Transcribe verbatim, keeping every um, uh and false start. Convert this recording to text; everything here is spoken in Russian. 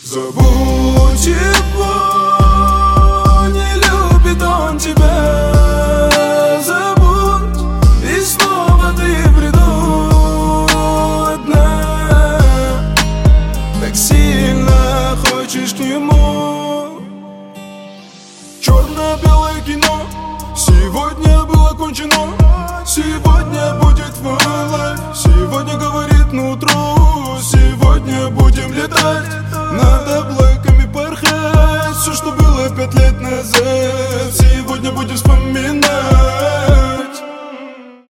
Забудь его, не любит он тебя. Забудь, и снова ты в бреду одна. Так сильно хочешь к нему. Черно-белое кино сегодня было кончено. Сегодня будет твой лайф. Сегодня говорит нутро. Сегодня будем летать, над облаками порхать. Все, что было пять лет назад.